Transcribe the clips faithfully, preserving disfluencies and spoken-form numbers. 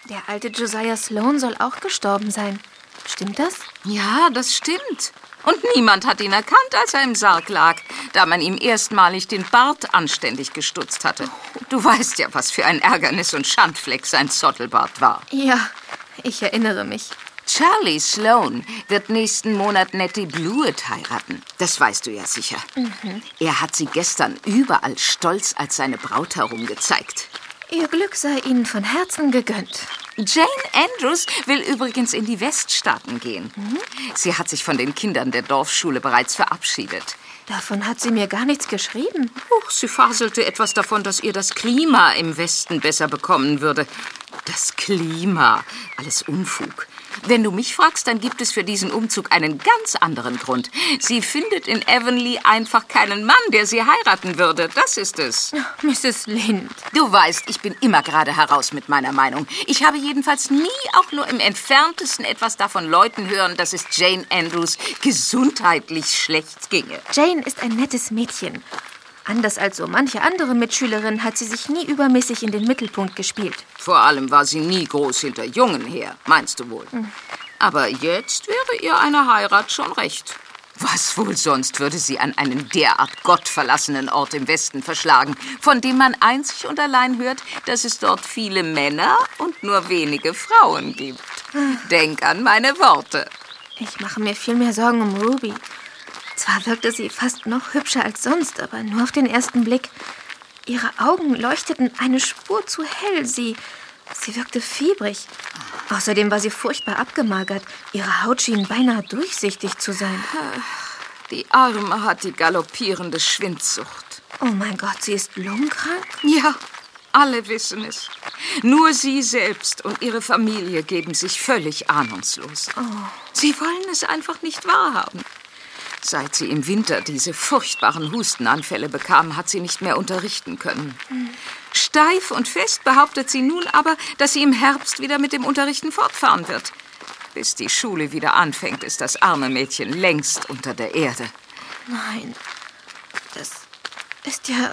Der alte Josiah Sloane soll auch gestorben sein. Stimmt das? Ja, das stimmt. Und niemand hat ihn erkannt, als er im Sarg lag, da man ihm erstmalig den Bart anständig gestutzt hatte. Du weißt ja, was für ein Ärgernis und Schandfleck sein Zottelbart war. Ja, ich erinnere mich. Charlie Sloane wird nächsten Monat Nettie Blewett heiraten. Das weißt du ja sicher. Mhm. Er hat sie gestern überall stolz als seine Braut herumgezeigt. Ihr Glück sei Ihnen von Herzen gegönnt. Jane Andrews will übrigens in die Weststaaten gehen. Mhm. Sie hat sich von den Kindern der Dorfschule bereits verabschiedet. Davon hat sie mir gar nichts geschrieben. Oh, sie faselte etwas davon, dass ihr das Klima im Westen besser bekommen würde. Das Klima, alles Unfug. Wenn du mich fragst, dann gibt es für diesen Umzug einen ganz anderen Grund. Sie findet in Avonlea einfach keinen Mann, der sie heiraten würde. Das ist es. Misses Lind. Du weißt, ich bin immer gerade heraus mit meiner Meinung. Ich habe jedenfalls nie auch nur im Entferntesten etwas davon Leuten hören, dass es Jane Andrews gesundheitlich schlecht ginge. Jane ist ein nettes Mädchen. Anders als so manche andere Mitschülerin hat sie sich nie übermäßig in den Mittelpunkt gespielt. Vor allem war sie nie groß hinter Jungen her, meinst du wohl? Hm. Aber jetzt wäre ihr eine Heirat schon recht. Was wohl sonst würde sie an einen derart gottverlassenen Ort im Westen verschlagen, von dem man einzig und allein hört, dass es dort viele Männer und nur wenige Frauen gibt. Hm. Denk an meine Worte. Ich mache mir viel mehr Sorgen um Ruby. Zwar wirkte sie fast noch hübscher als sonst, aber nur auf den ersten Blick. Ihre Augen leuchteten eine Spur zu hell. Sie, sie wirkte fiebrig. Außerdem war sie furchtbar abgemagert. Ihre Haut schien beinahe durchsichtig zu sein. Die Arme hat die galoppierende Schwindsucht. Oh mein Gott, sie ist lungenkrank? Ja, alle wissen es. Nur sie selbst und ihre Familie geben sich völlig ahnungslos. Oh. Sie wollen es einfach nicht wahrhaben. Seit sie im Winter diese furchtbaren Hustenanfälle bekam, hat sie nicht mehr unterrichten können. Hm. Steif und fest behauptet sie nun aber, dass sie im Herbst wieder mit dem Unterrichten fortfahren wird. Bis die Schule wieder anfängt, ist das arme Mädchen längst unter der Erde. Nein, das ist ja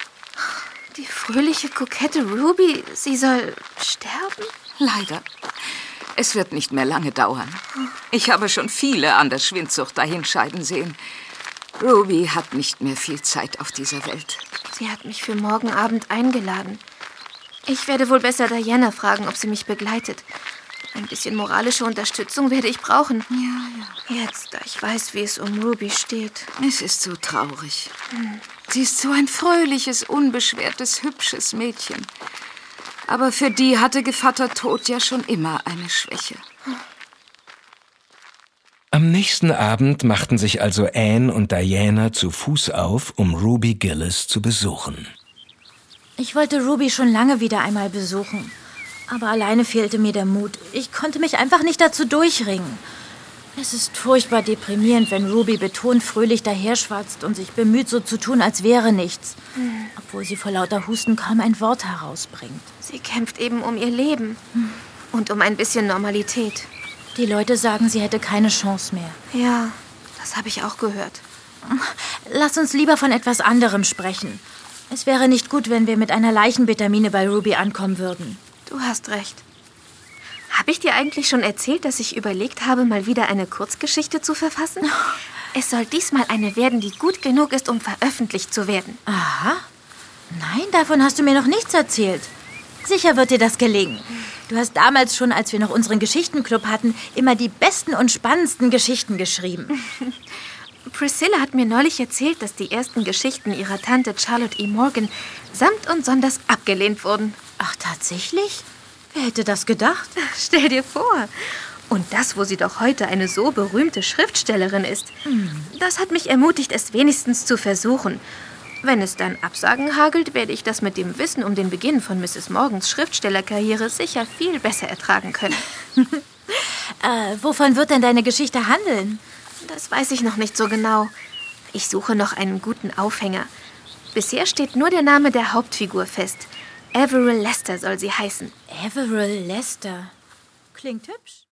die fröhliche, kokette Ruby. Sie soll sterben? Leider. Es wird nicht mehr lange dauern. Ich habe schon viele an der Schwindsucht dahinscheiden sehen. Ruby hat nicht mehr viel Zeit auf dieser Welt. Sie hat mich für morgen Abend eingeladen. Ich werde wohl besser Diana fragen, ob sie mich begleitet. Ein bisschen moralische Unterstützung werde ich brauchen. Ja, ja. Jetzt, da ich weiß, wie es um Ruby steht. Es ist so traurig. Hm. Sie ist so ein fröhliches, unbeschwertes, hübsches Mädchen. Aber für die hatte Gevatter Tod ja schon immer eine Schwäche. Am nächsten Abend machten sich also Anne und Diana zu Fuß auf, um Ruby Gillis zu besuchen. Ich wollte Ruby schon lange wieder einmal besuchen. Aber alleine fehlte mir der Mut. Ich konnte mich einfach nicht dazu durchringen. Es ist furchtbar deprimierend, wenn Ruby betont fröhlich daherschwatzt und sich bemüht, so zu tun, als wäre nichts. Hm. Obwohl sie vor lauter Husten kaum ein Wort herausbringt. Sie kämpft eben um ihr Leben. Hm. Und um ein bisschen Normalität. Die Leute sagen, sie hätte keine Chance mehr. Ja, das habe ich auch gehört. Lass uns lieber von etwas anderem sprechen. Es wäre nicht gut, wenn wir mit einer Leichenbetamine bei Ruby ankommen würden. Du hast recht. Habe ich dir eigentlich schon erzählt, dass ich überlegt habe, mal wieder eine Kurzgeschichte zu verfassen? Es soll diesmal eine werden, die gut genug ist, um veröffentlicht zu werden. Aha. Nein, davon hast du mir noch nichts erzählt. Sicher wird dir das gelingen. Du hast damals schon, als wir noch unseren Geschichtenclub hatten, immer die besten und spannendsten Geschichten geschrieben. Priscilla hat mir neulich erzählt, dass die ersten Geschichten ihrer Tante Charlotte E. Morgan samt und sonders abgelehnt wurden. Ach, tatsächlich? Wer hätte das gedacht? Stell dir vor. Und das, wo sie doch heute eine so berühmte Schriftstellerin ist. Hm. Das hat mich ermutigt, es wenigstens zu versuchen. Wenn es dann Absagen hagelt, werde ich das mit dem Wissen um den Beginn von Misses Morgans Schriftstellerkarriere sicher viel besser ertragen können. äh, wovon wird denn deine Geschichte handeln? Das weiß ich noch nicht so genau. Ich suche noch einen guten Aufhänger. Bisher steht nur der Name der Hauptfigur fest. Averill Lester soll sie heißen. Averill Lester. Klingt hübsch.